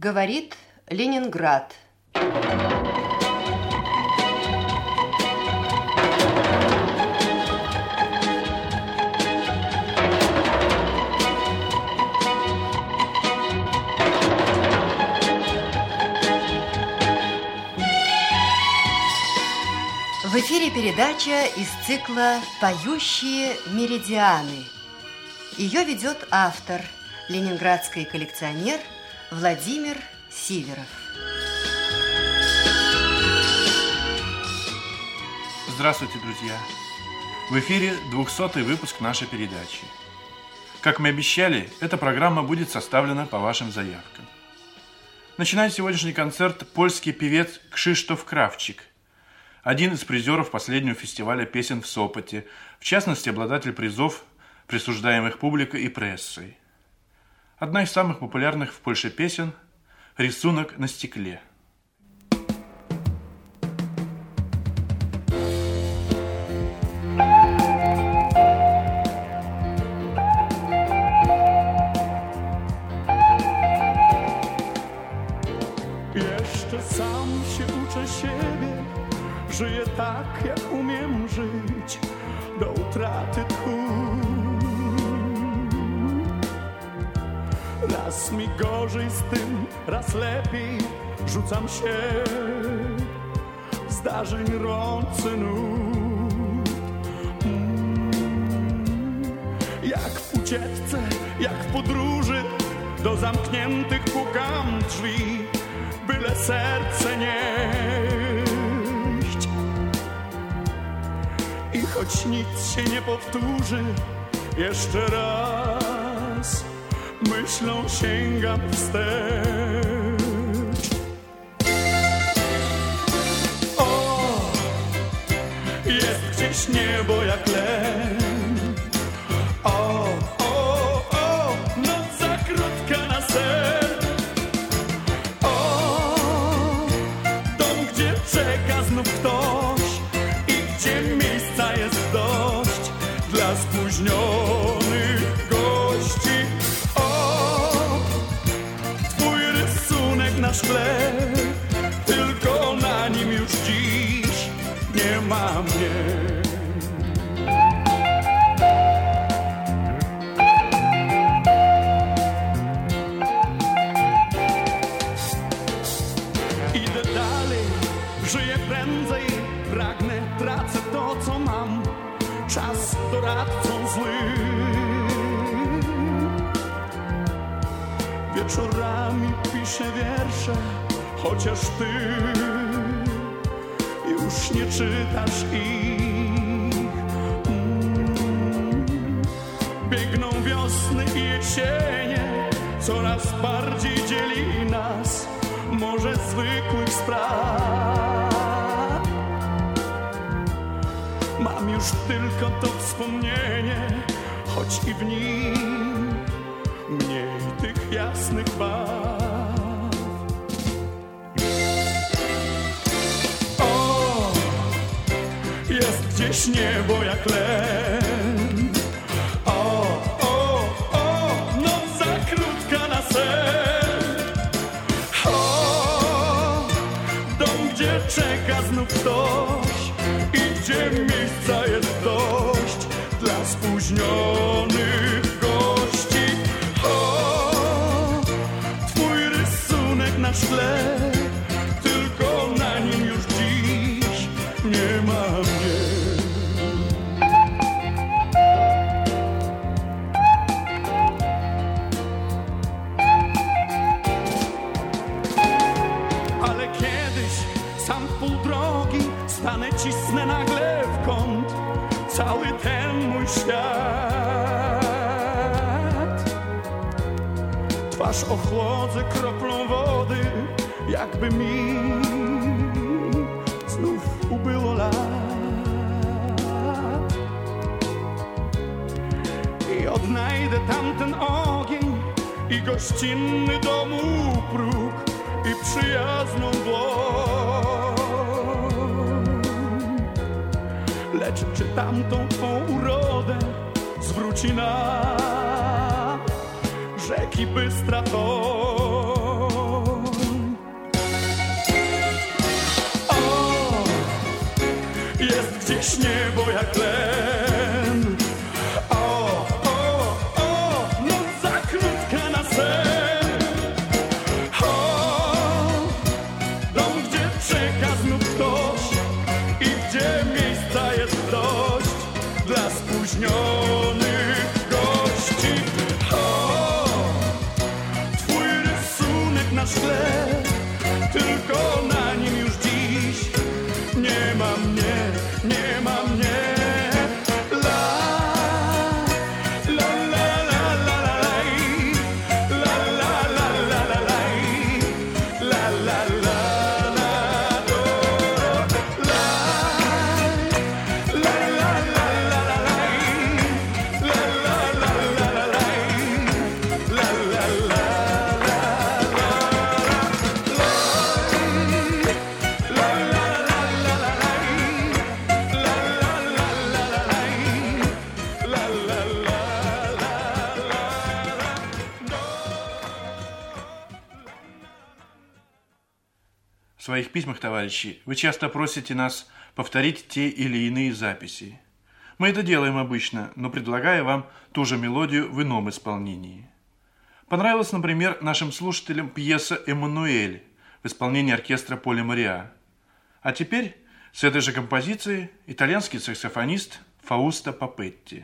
Говорит Ленинград. В эфире передача из цикла «Поющие меридианы». Ее ведет автор, ленинградский коллекционер Владимир Сиверов. Здравствуйте, друзья! В эфире 200-й выпуск нашей передачи. Как мы обещали, эта программа будет составлена по вашим заявкам. Начинает сегодняшний концерт польский певец Кшиштоф Кравчик, один из призеров последнего фестиваля песен в Сопоте, в частности, обладатель призов, присуждаемых публикой и прессой. Одна из самых популярных в Польше песен – «Рисунок на стекле». Jeszcze sam się uczę siebie, żyję tak, jak umiem żyć, do utraty tchu. Raz mi gorzej z tym, raz lepiej, rzucam się w zdarzeń rący nut. Jak w ucieczce, jak w podróży, do zamkniętych pukam drzwi, byle serce nieść. I choć nic się nie powtórzy, jeszcze raz myślą sięgam wstecz. O, jest gdzieś niebo jak len. O, noc za krótka na sen. O, dom, gdzie czeka znów ktoś i gdzie miejsca jest dość dla spóźnionych gości. Na szkle, tylko na nim już dziś nie ma mnie. Idę dalej, żyję prędzej, pragnę, tracę to, co mam. Czas doradcą złym. Wieczorami piszę wiersze, chociaż ty już nie czytasz ich. Biegną wiosny i jesienie, coraz bardziej dzieli nas morze zwykłych spraw. Mam już tylko to wspomnienie, choć i w nim mniej tych jasnych barw. O, jest gdzieś niebo jak len. O, noc za krótka na sen. O, dom, gdzie czeka znów ktoś i gdzie miejsca jest dość dla spóźnionych gości. Na szkle, tylko na nim już dziś nie ma mnie. Ale kiedyś sam w pół drogi stanę, cisnę nagle w kąt cały ten mój świat. Twarz ochłodzę kroplą wody, jakby mi znów ubyło lat. I odnajdę tamten ogień i gościnny domu próg i przyjazną dłoń. Lecz czy tamtą twą urodę zwróci nam rzeki bystra toń? gdzieś niebo jak tlen. O, noc za krótka na sen. O, dom, gdzie czeka znów ktoś i gdzie miejsca jest dość dla spóźnionych gości. O, twój rysunek na szkle, tylko na nim już dziś nie ma mnie, nie ma mnie. La, la, la, la, la, la, la, la, la, la, la, la, la, la, do, la, la, la, la, la, la, la, la, la, la, la, la. В своих письмах, товарищи, вы часто просите нас повторить те или иные записи. Мы это делаем обычно, но предлагая вам ту же мелодию в ином исполнении. Понравилась, например, нашим слушателям пьеса «Эммануэль» в исполнении оркестра Поля Мориа. А теперь с этой же композицией итальянский саксофонист Фаусто Папетти.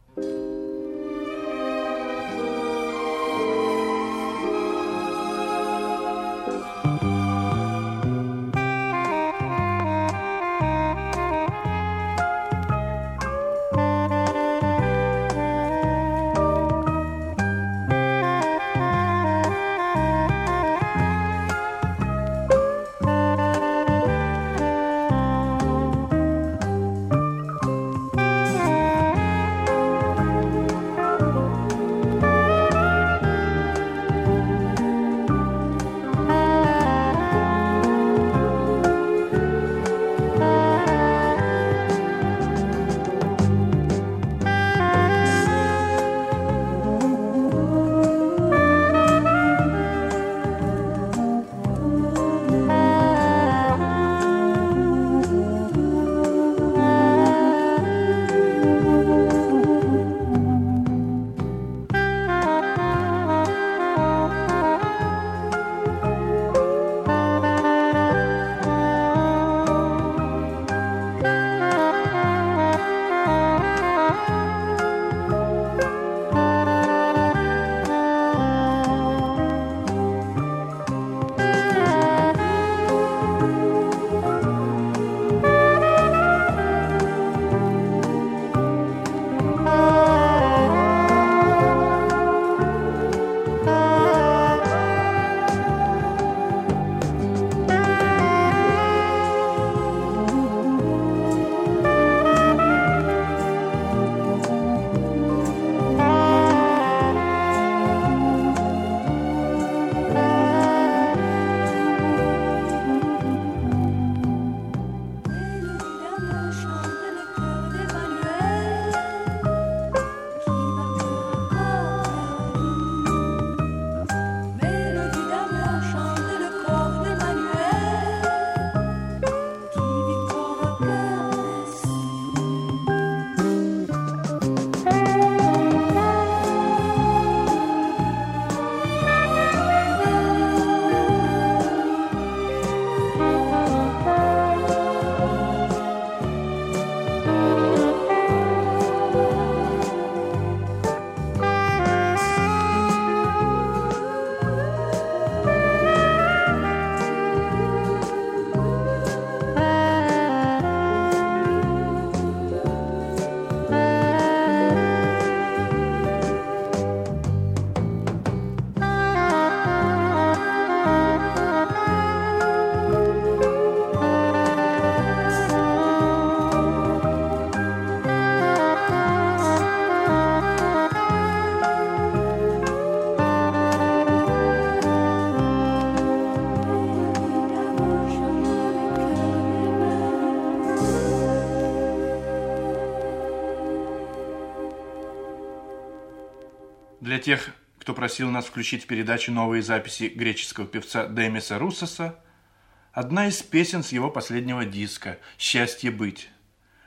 Для тех, кто просил нас включить в передачу новые записи греческого певца Демиса Руссоса, одна из песен с его последнего диска «Счастье быть».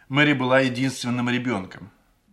Мэри была единственным ребенком.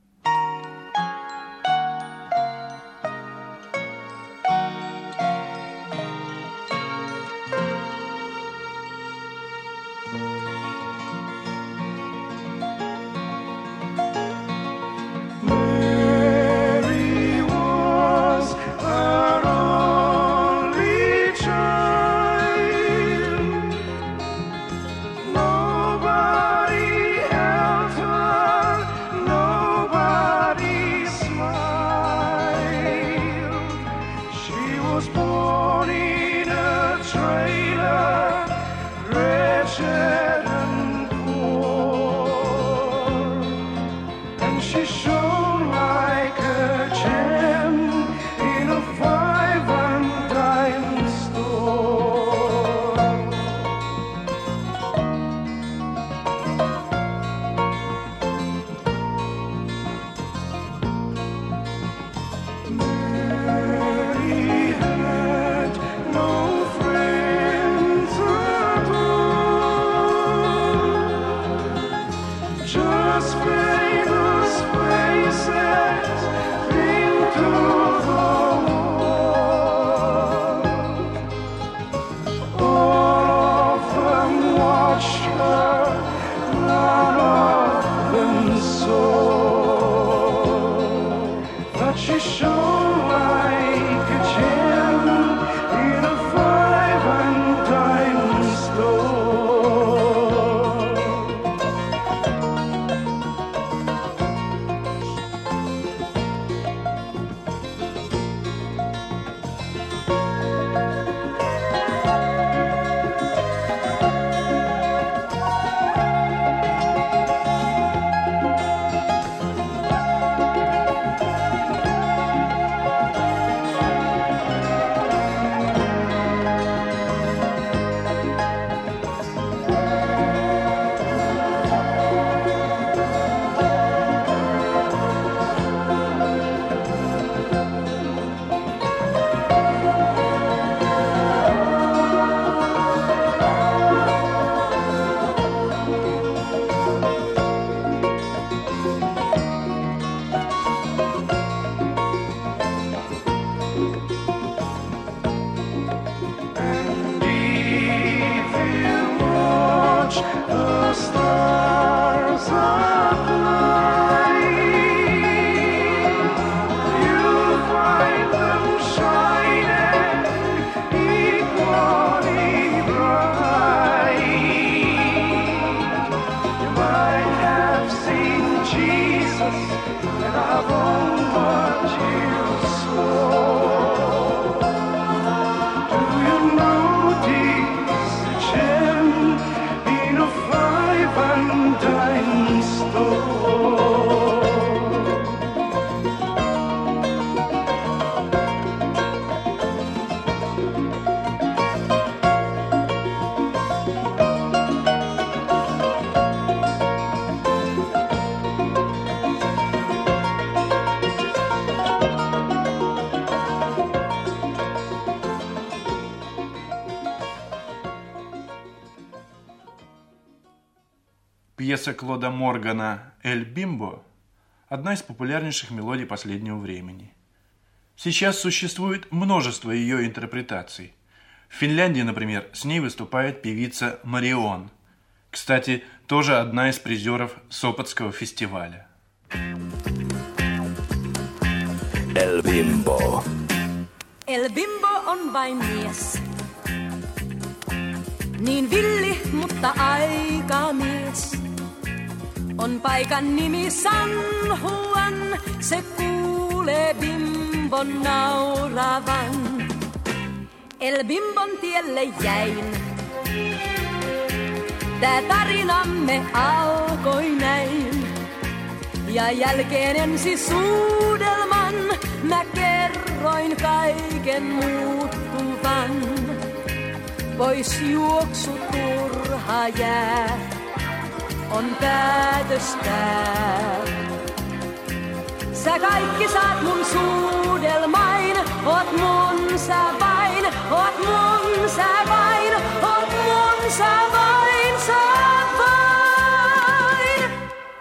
Пьеса Клода Моргана «Эль Бимбо» – одна из популярнейших мелодий последнего времени. Сейчас существует множество ее интерпретаций. В Финляндии, например, с ней выступает певица Марион. Кстати, тоже одна из призеров Сопотского фестиваля. El Bimbo. El Bimbo on vain mies. Niin villi, mutta aika mies. On paikan nimi San Juan, se kuulee Bimbon nauravan. El Bimbon tielle jäin, tää tarinamme alkoi näin. Ja jälkeen ensi suudelman mä kerroin kaiken muuttuvan. Pois juoksu turha jää, on päätös tää. Sä kaikki saat mun suudelmain, oot mun sä vain, oot mun sä vain, oot mun sä vain, sä vain.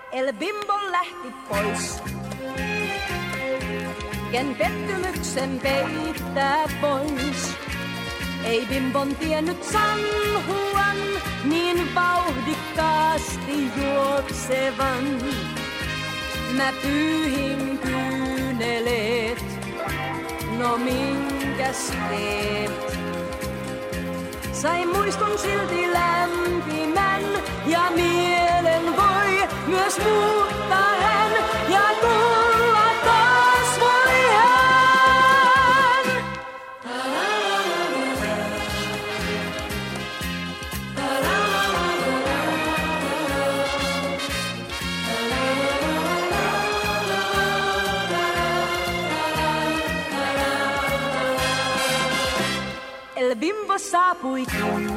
pois. Ken pettymyksen peittää pois. Ei Bimbon tiennyt San Juan niin vauhdikkaasti juoksevan. Mä pyyhin kyyneleet, no minkäs teet? Sain muiston silti lämpimän ja mielen voi myös muuttaa hän ja tulla taas voi hän. El Bimbo saapuikin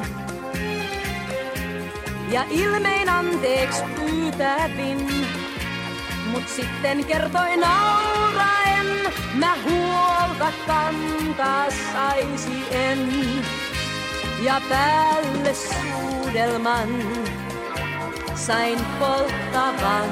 ja ilmein anteeksi pyytävin, mut sitten kertoi nauraen, mä huolta kantaa saisi en. Ja päälle suudelman sain polttavan.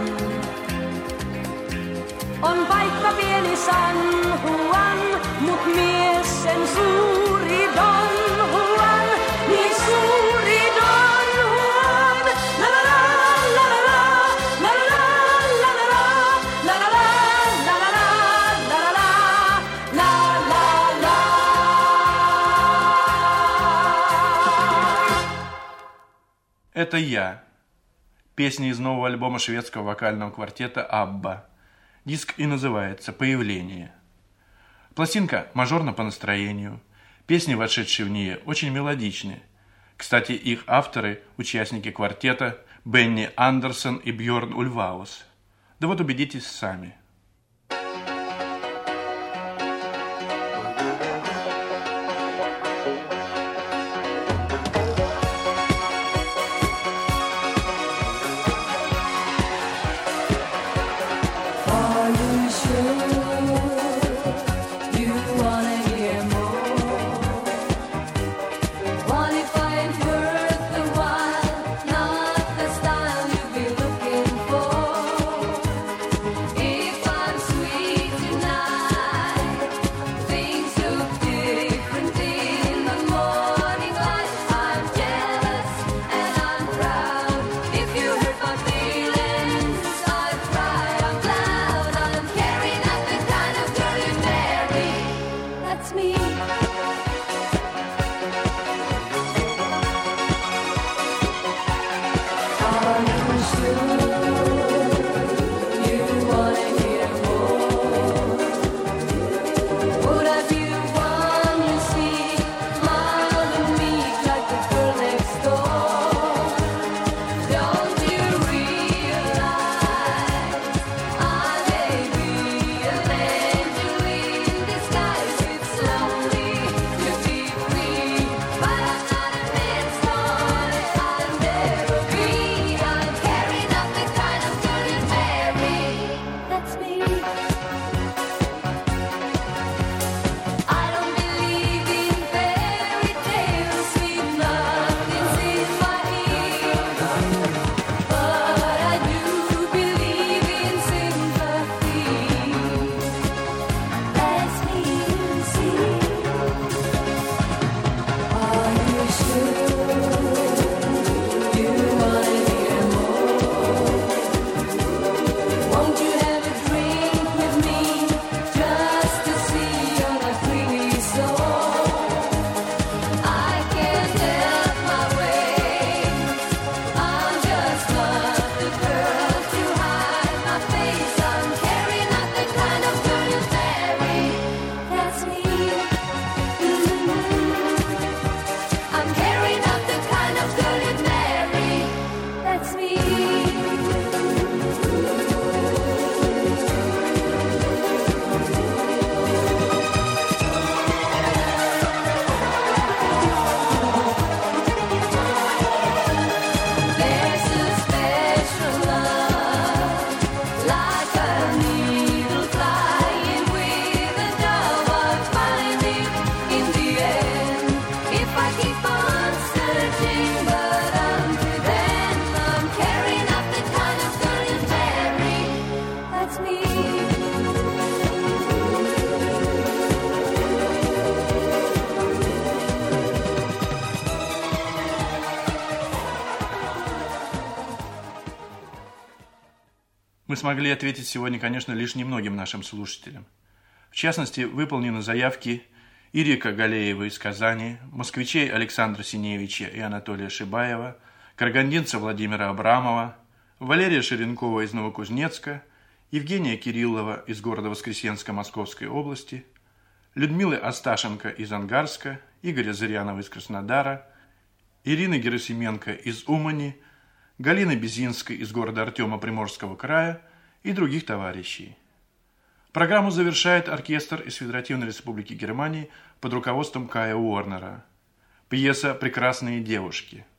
On vaikka pieni San Juan, mut mies sen suuri Don Juan, niin suuri Don Juan. La la la la la la la la la la la la la la la la. Это я. Песня из нового альбома шведского вокального квартета «Абба». Диск и называется «Появление». Пластинка мажорна по настроению. Песни, вошедшие в нее, очень мелодичны. Кстати, их авторы – участники квартета Бенни Андерсон и Бьорн Ульваус. Да вот убедитесь сами. If мы смогли ответить сегодня, конечно, лишь немногим нашим слушателям. В частности, выполнены заявки Ирика Галеева из Казани, москвичей Александра Синевича и Анатолия Шибаева, карагандинца Владимира Абрамова, Валерия Ширенкова из Новокузнецка, Евгения Кириллова из города Воскресенска Московской области, Людмилы Асташенко из Ангарска, Игоря Зырянова из Краснодара, Ирины Герасименко из Умани, Галины Безинской из города Артема Приморского края и других товарищей. Программу завершает оркестр из Федеративной Республики Германии под руководством Кая Уорнера. Пьеса «Прекрасные девушки».